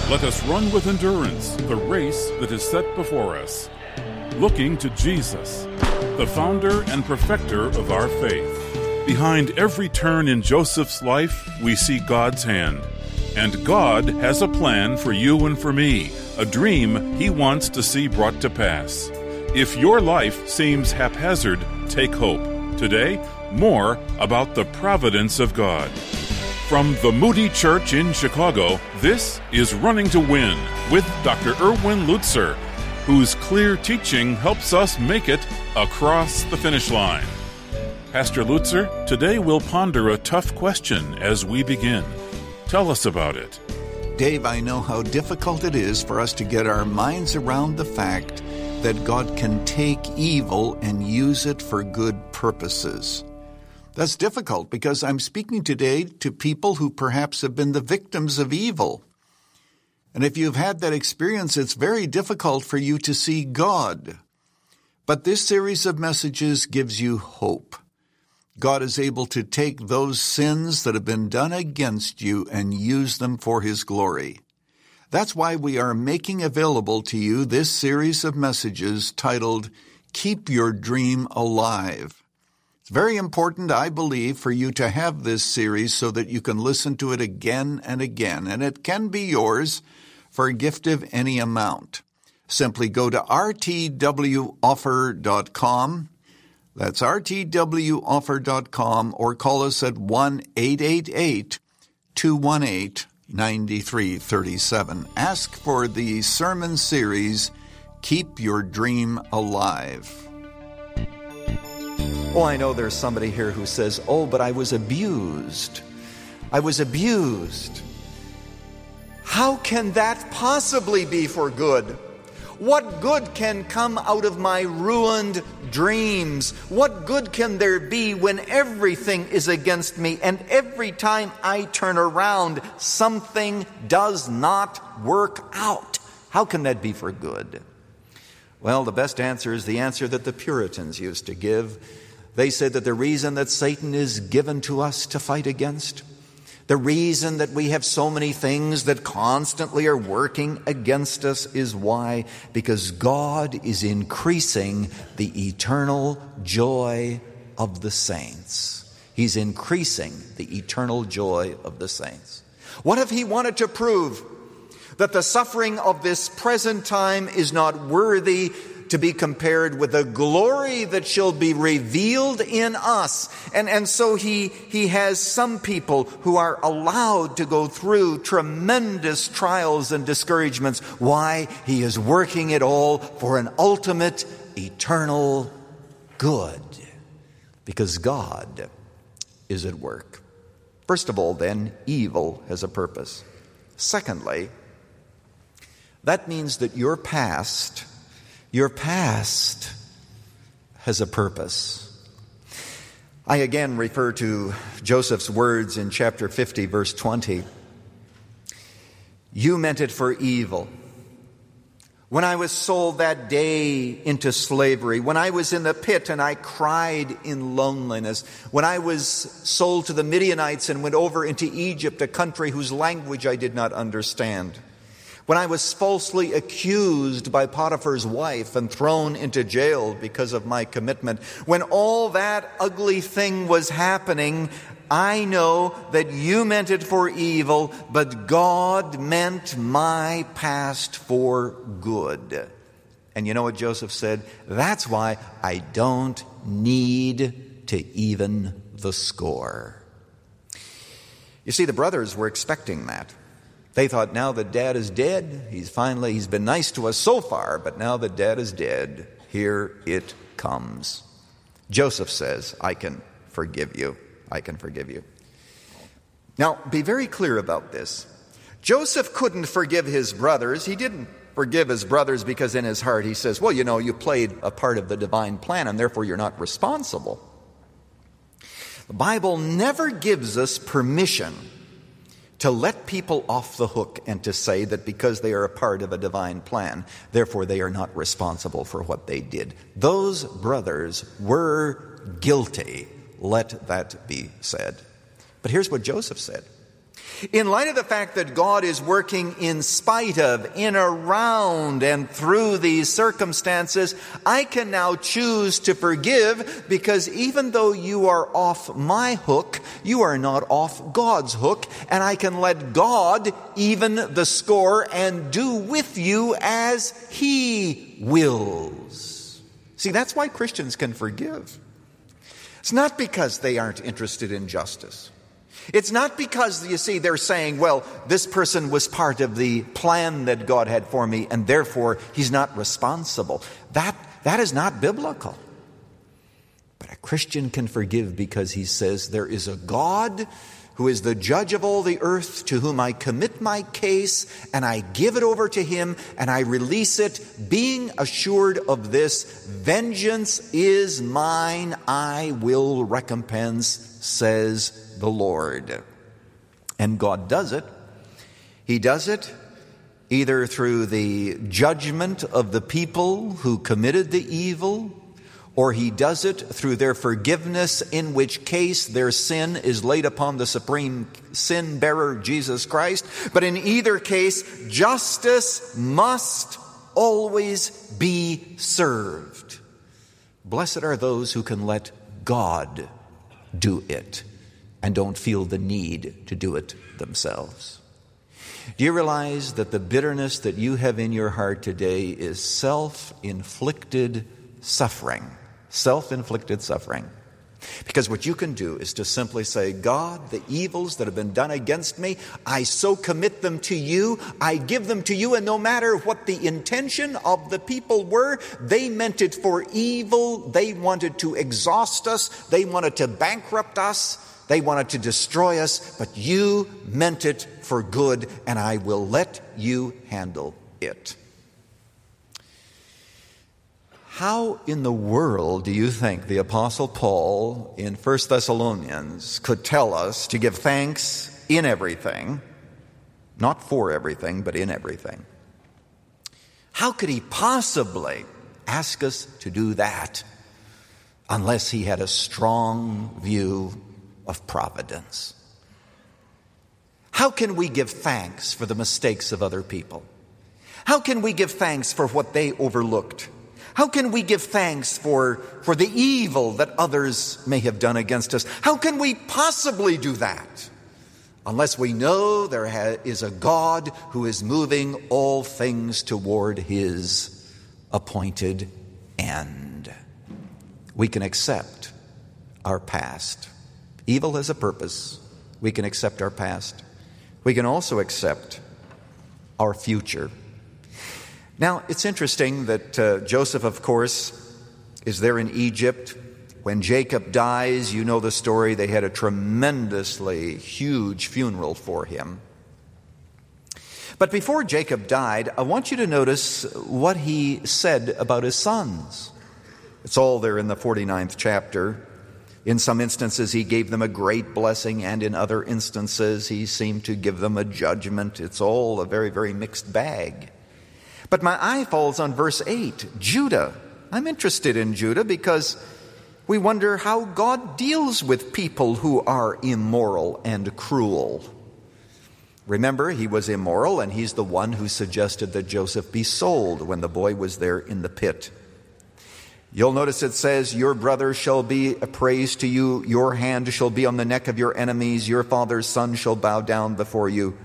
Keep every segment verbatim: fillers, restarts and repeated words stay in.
Let us run with endurance the race that is set before us, looking to Jesus, the founder and perfecter of our faith. Behind every turn in Joseph's life, we see God's hand. And God has a plan for you and for me, a dream He wants to see brought to pass. If your life seems haphazard, take hope. Today, more about the providence of God. From the Moody Church in Chicago, this is Running to Win with Doctor Erwin Lutzer, whose clear teaching helps us make it across the finish line. Pastor Lutzer, today we'll ponder a tough question as we begin. Tell us about it. Dave, I know how difficult it is for us to get our minds around the fact that God can take evil and use it for good purposes. That's difficult because I'm speaking today to people who perhaps have been the victims of evil. And if you've had that experience, it's very difficult for you to see God. But this series of messages gives you hope. God is able to take those sins that have been done against you and use them for His glory. That's why we are making available to you this series of messages titled, Keep Your Dream Alive. It's very important, I believe, for you to have this series so that you can listen to it again and again, and it can be yours for a gift of any amount. Simply go to r t w offer dot com. That's r t w offer dot com, or call us at one eight eight eight, two one eight, nine three three seven. Ask for the sermon series, Keep Your Dream Alive. Oh, I know there's somebody here who says, oh, but I was abused. I was abused. How can that possibly be for good? What good can come out of my ruined dreams? What good can there be when everything is against me and every time I turn around, something does not work out? How can that be for good? Well, the best answer is the answer that the Puritans used to give. They said that the reason that Satan is given to us to fight against, the reason that we have so many things that constantly are working against us is why? Because God is increasing the eternal joy of the saints. He's increasing the eternal joy of the saints. What if He wanted to prove that the suffering of this present time is not worthy to be compared with the glory that shall be revealed in us? And, and so he, he has some people who are allowed to go through tremendous trials and discouragements. Why? He is working it all for an ultimate, eternal good. Because God is at work. First of all, then, evil has a purpose. Secondly, that means that your past Your past has a purpose. I again refer to Joseph's words in chapter fifty, verse twenty. You meant it for evil. When I was sold that day into slavery, when I was in the pit and I cried in loneliness, when I was sold to the Midianites and went over into Egypt, a country whose language I did not understand, when I was falsely accused by Potiphar's wife and thrown into jail because of my commitment, when all that ugly thing was happening, I know that you meant it for evil, but God meant my past for good. And you know what Joseph said? That's why I don't need to even the score. You see, the brothers were expecting that. They thought, now that Dad is dead, he's finally, he's been nice to us so far, but now that Dad is dead, here it comes. Joseph says, I can forgive you. I can forgive you. Now, be very clear about this. Joseph couldn't forgive his brothers. He didn't forgive his brothers because in his heart he says, well, you know, you played a part of the divine plan and therefore you're not responsible. The Bible never gives us permission to let people off the hook and to say that because they are a part of a divine plan, therefore they are not responsible for what they did. Those brothers were guilty. Let that be said. But here's what Joseph said. In light of the fact that God is working in spite of, in, around, and through these circumstances, I can now choose to forgive, because even though you are off my hook, you are not off God's hook, and I can let God even the score and do with you as He wills. See, that's why Christians can forgive. It's not because they aren't interested in justice. It's not because, you see, they're saying, well, this person was part of the plan that God had for me, and therefore he's not responsible. That, that is not biblical. But a Christian can forgive because he says there is a God who is the judge of all the earth, to whom I commit my case, and I give it over to Him, and I release it, being assured of this: vengeance is mine, I will recompense, says the Lord. And God does it. He does it either through the judgment of the people who committed the evil, or He does it through their forgiveness, in which case their sin is laid upon the supreme sin bearer, Jesus Christ. But in either case, justice must always be served. Blessed are those who can let God do it and don't feel the need to do it themselves. Do you realize that the bitterness that you have in your heart today is self-inflicted suffering? Self-inflicted suffering. Because what you can do is to simply say, God, the evils that have been done against me, I so commit them to you, I give them to you, and no matter what the intention of the people were, they meant it for evil, they wanted to exhaust us, they wanted to bankrupt us, they wanted to destroy us, but you meant it for good, and I will let you handle it. How in the world do you think the Apostle Paul in First Thessalonians could tell us to give thanks in everything, not for everything, but in everything? How could he possibly ask us to do that unless he had a strong view of providence? How can we give thanks for the mistakes of other people? How can we give thanks for what they overlooked? How can we give thanks for, for the evil that others may have done against us? How can we possibly do that unless we know there ha- is a God who is moving all things toward His appointed end? We can accept our past. Evil has a purpose. We can accept our past. We can also accept our future. Now, it's interesting that uh, Joseph, of course, is there in Egypt. When Jacob dies, you know the story. They had a tremendously huge funeral for him. But before Jacob died, I want you to notice what he said about his sons. It's all there in the forty-ninth chapter. In some instances, he gave them a great blessing, and in other instances, he seemed to give them a judgment. It's all a very, very mixed bag. But my eye falls on verse eight, Judah. I'm interested in Judah because we wonder how God deals with people who are immoral and cruel. Remember, he was immoral, and he's the one who suggested that Joseph be sold when the boy was there in the pit. You'll notice it says, your brother shall be a praise to you, your hand shall be on the neck of your enemies, your father's son shall bow down before you.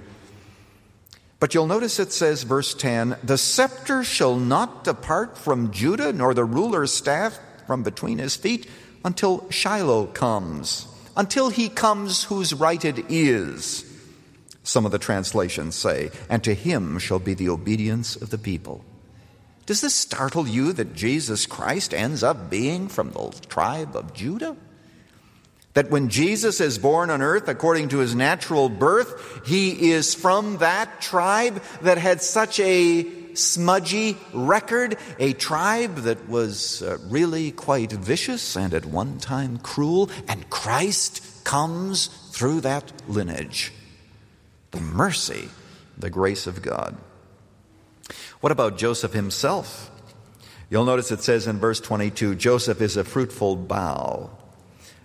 But you'll notice it says, verse ten, the scepter shall not depart from Judah, nor the ruler's staff from between his feet, until Shiloh comes, until he comes whose right it is, some of the translations say, and to him shall be the obedience of the people. Does this startle you that Jesus Christ ends up being from the tribe of Judah? That when Jesus is born on earth according to his natural birth, he is from that tribe that had such a smudgy record, a tribe that was uh, really quite vicious and at one time cruel, and Christ comes through that lineage. The mercy, the grace of God. What about Joseph himself? You'll notice it says in verse twenty-two, Joseph is a fruitful bough.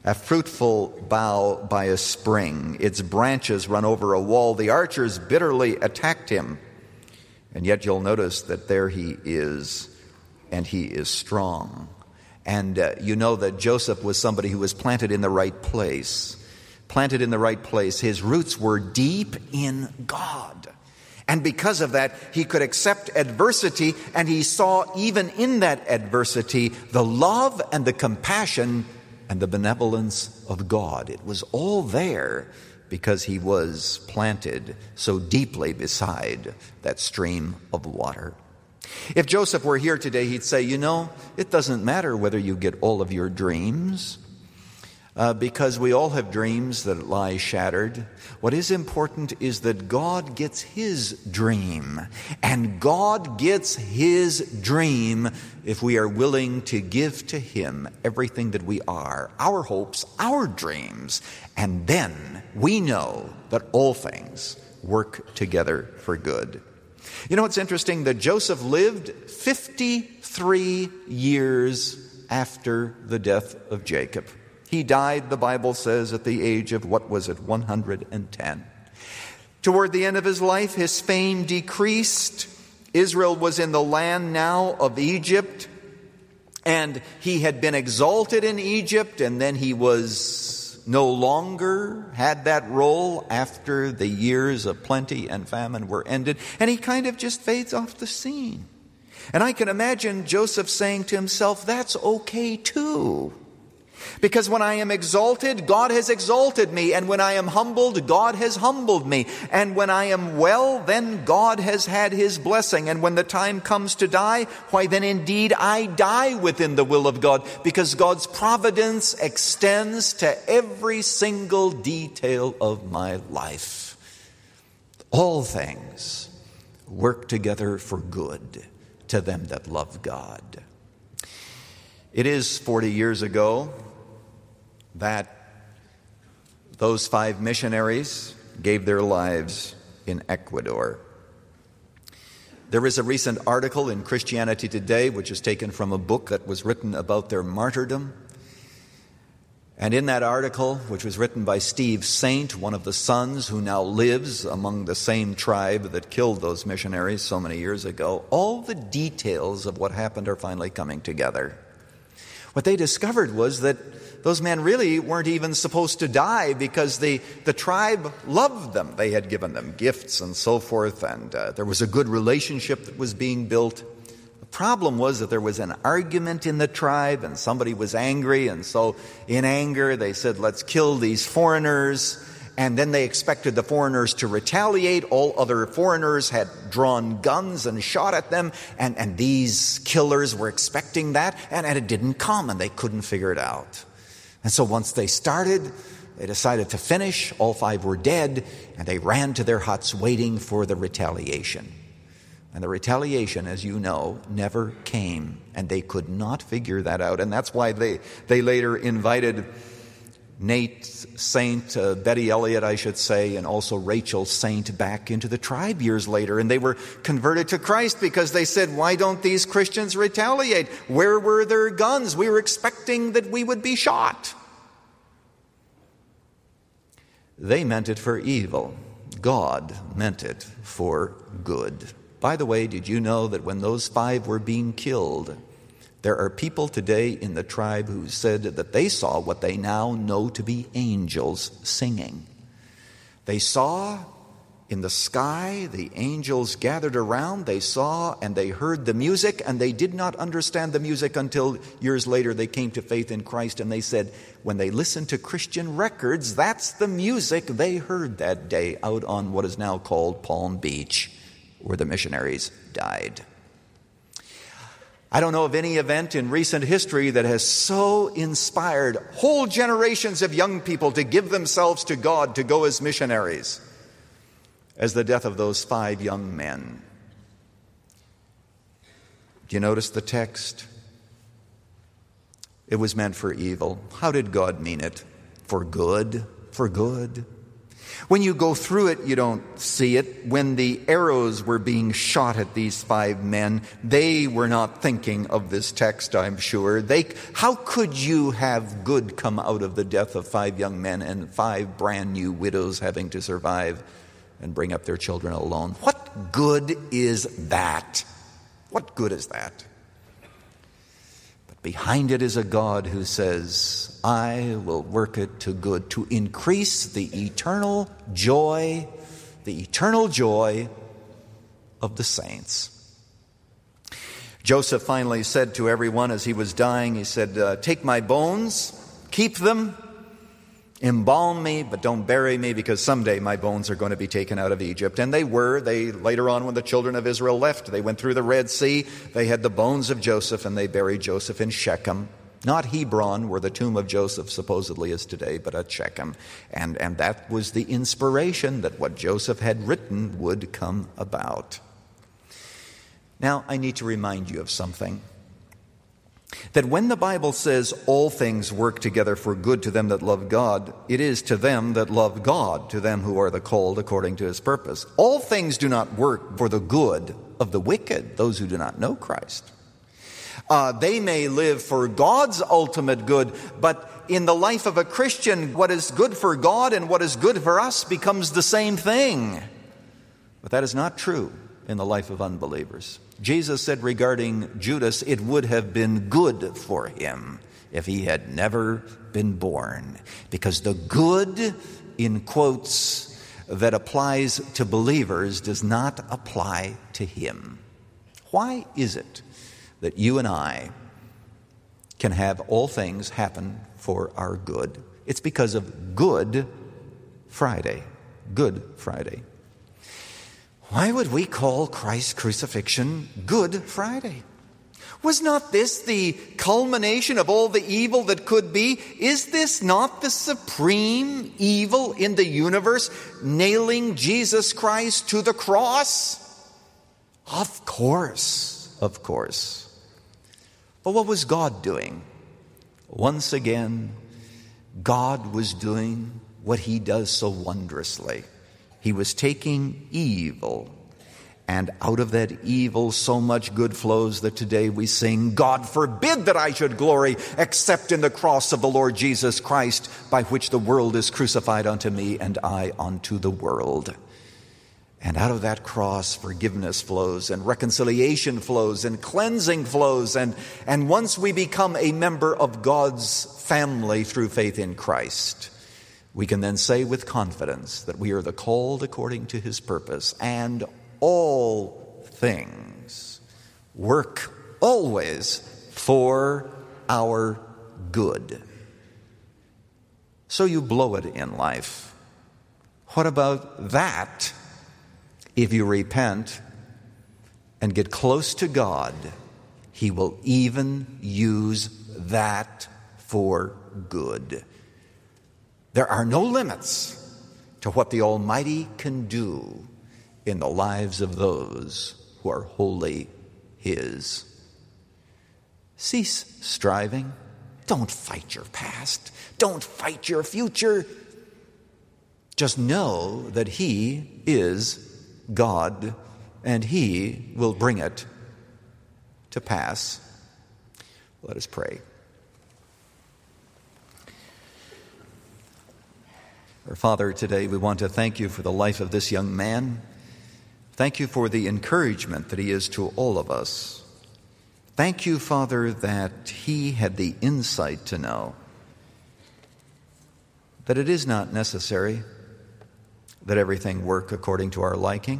a fruitful bough by a spring. Its branches run over a wall. The archers bitterly attacked him. And yet you'll notice that there he is, and he is strong. And uh, you know that Joseph was somebody who was planted in the right place. Planted in the right place. His roots were deep in God. And because of that, he could accept adversity, and he saw even in that adversity the love and the compassion and the benevolence of God. It was all there because he was planted so deeply beside that stream of water. If Joseph were here today, he'd say, you know, it doesn't matter whether you get all of your dreams, uh, because we all have dreams that lie shattered. What is important is that God gets his dream, and God gets his dream if we are willing to give to him everything that we are, our hopes, our dreams, and then we know that all things work together for good. You know, it's interesting that Joseph lived fifty-three years after the death of Jacob. He died, the Bible says, at the age of, what was it, one hundred ten. Toward the end of his life, his fame decreased. Israel was in the land now of Egypt, and he had been exalted in Egypt, and then he was no longer had that role after the years of plenty and famine were ended, and he kind of just fades off the scene. And I can imagine Joseph saying to himself, that's okay too. Because when I am exalted, God has exalted me. And when I am humbled, God has humbled me. And when I am well, then God has had his blessing. And when the time comes to die, why then indeed I die within the will of God. Because God's providence extends to every single detail of my life. All things work together for good to them that love God. It is forty years ago that those five missionaries gave their lives in Ecuador. There is a recent article in Christianity Today which is taken from a book that was written about their martyrdom. And in that article, which was written by Steve Saint, one of the sons who now lives among the same tribe that killed those missionaries so many years ago, all the details of what happened are finally coming together. What they discovered was that those men really weren't even supposed to die because the, the tribe loved them. They had given them gifts and so forth, and uh, there was a good relationship that was being built. The problem was that there was an argument in the tribe, and somebody was angry, and so in anger they said, let's kill these foreigners. And then they expected the foreigners to retaliate. All other foreigners had drawn guns and shot at them. And, and these killers were expecting that. And, and it didn't come, and they couldn't figure it out. And so once they started, they decided to finish. All five were dead. And they ran to their huts waiting for the retaliation. And the retaliation, as you know, never came. And they could not figure that out. And that's why they, they later invited Nate Saint, uh, Betty Elliott, I should say, and also Rachel Saint back into the tribe years later. And they were converted to Christ because they said, why don't these Christians retaliate? Where were their guns? We were expecting that we would be shot. They meant it for evil. God meant it for good. By the way, did you know that when those five were being killed, there are people today in the tribe who said that they saw what they now know to be angels singing. They saw in the sky the angels gathered around. They saw and they heard the music, and they did not understand the music until years later they came to faith in Christ. And they said when they listened to Christian records, that's the music they heard that day out on what is now called Palm Beach, where the missionaries died. I don't know of any event in recent history that has so inspired whole generations of young people to give themselves to God, to go as missionaries, as the death of those five young men. Do you notice the text? It was meant for evil. How did God mean it? For good, for good. When you go through it, you don't see it. When the arrows were being shot at these five men, they were not thinking of this text, I'm sure. They, how could you have good come out of the death of five young men and five brand new widows having to survive and bring up their children alone? What good is that? What good is that? But behind it is a God who says, I will work it to good, to increase the eternal joy, the eternal joy of the saints. Joseph finally said to everyone as he was dying, he said, uh, take my bones, keep them, embalm me, but don't bury me, because someday my bones are going to be taken out of Egypt. And they were. They later on, when the children of Israel left, they went through the Red Sea. They had the bones of Joseph, and they buried Joseph in Shechem. Not Hebron, where the tomb of Joseph supposedly is today, but at Shechem. And, and that was the inspiration that what Joseph had written would come about. Now, I need to remind you of something. That when the Bible says all things work together for good to them that love God, it is to them that love God, to them who are the called according to his purpose. All things do not work for the good of the wicked, those who do not know Christ. Uh, they may live for God's ultimate good, but in the life of a Christian, what is good for God and what is good for us becomes the same thing. But that is not true in the life of unbelievers. Jesus said regarding Judas, it would have been good for him if he had never been born. Because the good, in quotes, that applies to believers does not apply to him. Why is it that you and I can have all things happen for our good? It's because of Good Friday. Good Friday. Why would we call Christ's crucifixion Good Friday? Was not this the culmination of all the evil that could be? Is this not the supreme evil in the universe, nailing Jesus Christ to the cross? Of course, of course. But what was God doing? Once again, God was doing what he does so wondrously. He was taking evil, and out of that evil so much good flows that today we sing, God forbid that I should glory except in the cross of the Lord Jesus Christ, by which the world is crucified unto me and I unto the world. And out of that cross forgiveness flows and reconciliation flows and cleansing flows, and, and once we become a member of God's family through faith in Christ, we can then say with confidence that we are the called according to his purpose, and all things work always for our good. So you blow it in life. What about that? If you repent and get close to God, he will even use that for good. There are no limits to what the Almighty can do in the lives of those who are wholly his. Cease striving. Don't fight your past. Don't fight your future. Just know that he is God, and he will bring it to pass. Let us pray. Our Father, today we want to thank you for the life of this young man. Thank you for the encouragement that he is to all of us. Thank you, Father, that he had the insight to know that it is not necessary that everything work according to our liking.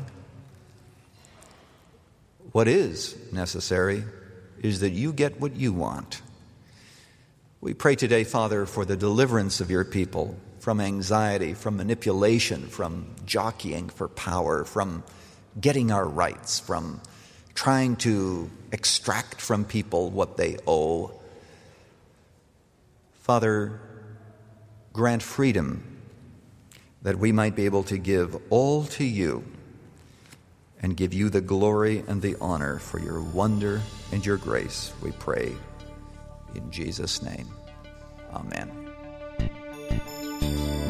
What is necessary is that you get what you want. We pray today, Father, for the deliverance of your people from anxiety, from manipulation, from jockeying for power, from getting our rights, from trying to extract from people what they owe. Father, grant freedom that we might be able to give all to you and give you the glory and the honor for your wonder and your grace, we pray. In Jesus' name, amen.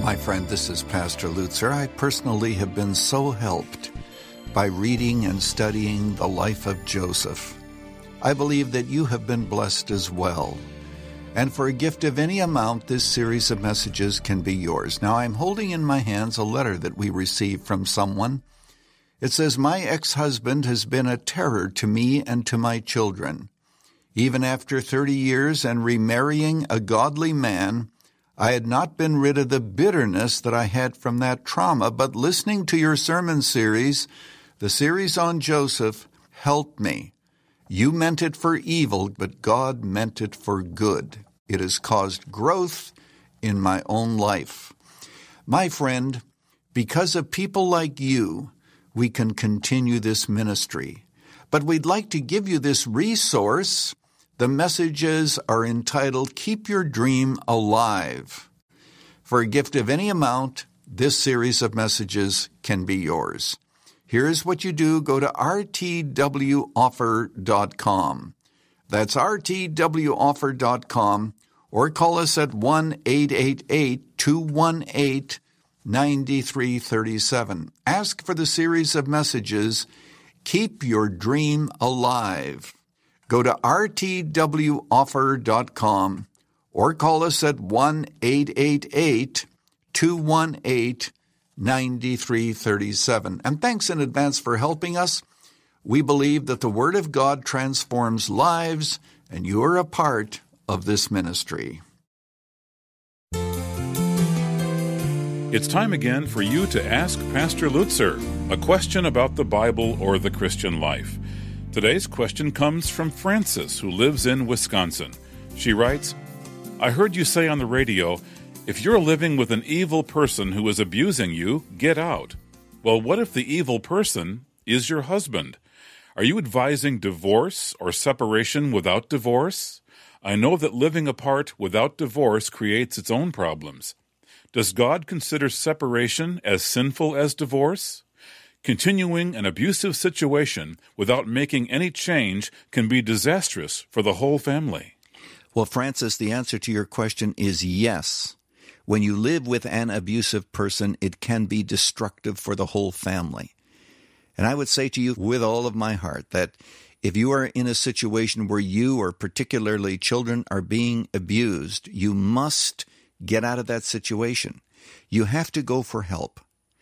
My friend, this is Pastor Lutzer. I personally have been so helped by reading and studying the life of Joseph. I believe that you have been blessed as well. And for a gift of any amount, this series of messages can be yours. Now, I'm holding in my hands a letter that we received from someone. It says, "My ex-husband has been a terror to me and to my children. Even after thirty years and remarrying a godly man, I had not been rid of the bitterness that I had from that trauma, but listening to your sermon series, the series on Joseph, helped me. You meant it for evil, but God meant it for good. It has caused growth in my own life." My friend, because of people like you, we can continue this ministry. But we'd like to give you this resource. The messages are entitled, "Keep Your Dream Alive." For a gift of any amount, this series of messages can be yours. Here's what you do. Go to r t w offer dot com. That's r t w offer dot com, or call us at one eight eight eight, two one eight, nine three three seven. Ask for the series of messages, "Keep Your Dream Alive." Go to r t w offer dot com or call us at one eight eight eight, two one eight, nine three three seven. And thanks in advance for helping us. We believe that the Word of God transforms lives, and you are a part of this ministry. It's time again for you to ask Pastor Lutzer a question about the Bible or the Christian life. Today's question comes from Frances, who lives in Wisconsin. She writes, "I heard you say on the radio, if you're living with an evil person who is abusing you, get out. Well, what if the evil person is your husband? Are you advising divorce or separation without divorce? I know that living apart without divorce creates its own problems. Does God consider separation as sinful as divorce? Continuing an abusive situation without making any change can be disastrous for the whole family." Well, Francis, the answer to your question is yes. When you live with an abusive person, it can be destructive for the whole family. And I would say to you with all of my heart that if you are in a situation where you or particularly children are being abused, you must get out of that situation. You have to go for help.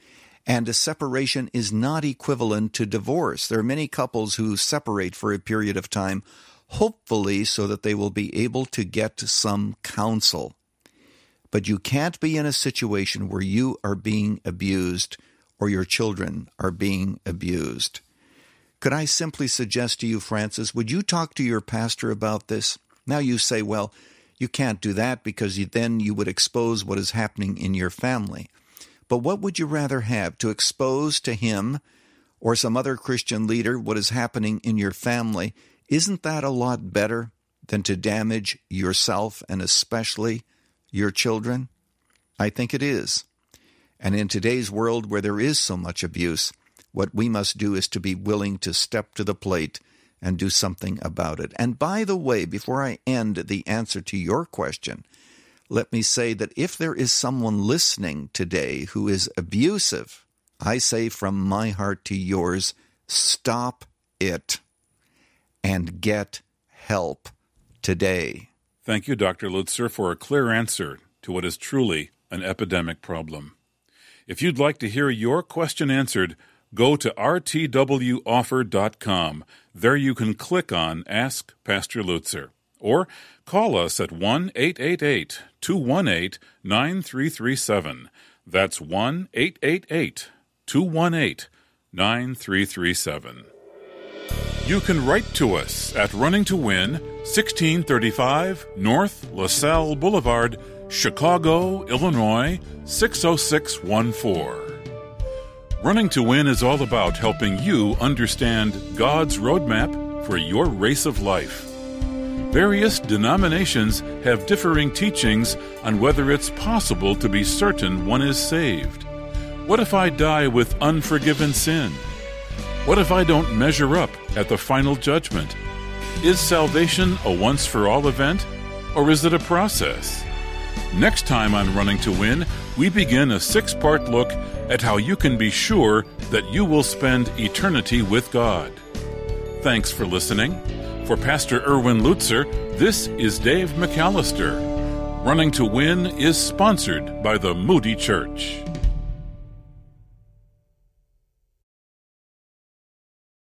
And a separation is not equivalent to divorce. There are many couples who separate for a period of time, hopefully so that they will be able to get some counsel. But you can't be in a situation where you are being abused or your children are being abused. Could I simply suggest to you, Francis, would you talk to your pastor about this? Now you say, well, you can't do that because you, then you would expose what is happening in your family. But what would you rather have, to expose to him or some other Christian leader what is happening in your family? Isn't that a lot better than to damage yourself and especially your children? I think it is. And in today's world where there is so much abuse, what we must do is to be willing to step to the plate and do something about it. And by the way, before I end the answer to your question, let me say that if there is someone listening today who is abusive, I say from my heart to yours, stop it and get help today. Thank you, Doctor Lutzer, for a clear answer to what is truly an epidemic problem. If you'd like to hear your question answered, go to r t w offer dot com. There you can click on Ask Pastor Lutzer. Or call us at one eight eight eight, two one eight, nine three three seven. That's one eight eight eight, two one eight, nine three three seven. You can write to us at Running to Win, sixteen thirty-five North LaSalle Boulevard, Chicago, Illinois, six oh six one four. Running to Win is all about helping you understand God's roadmap for your race of life. Various denominations have differing teachings on whether it's possible to be certain one is saved. What if I die with unforgiven sin? What if I don't measure up at the final judgment? Is salvation a once-for-all event, or is it a process? Next time on Running to Win, we begin a six-part look at how you can be sure that you will spend eternity with God. Thanks for listening. For Pastor Erwin Lutzer, this is Dave McAllister. Running to Win is sponsored by the Moody Church.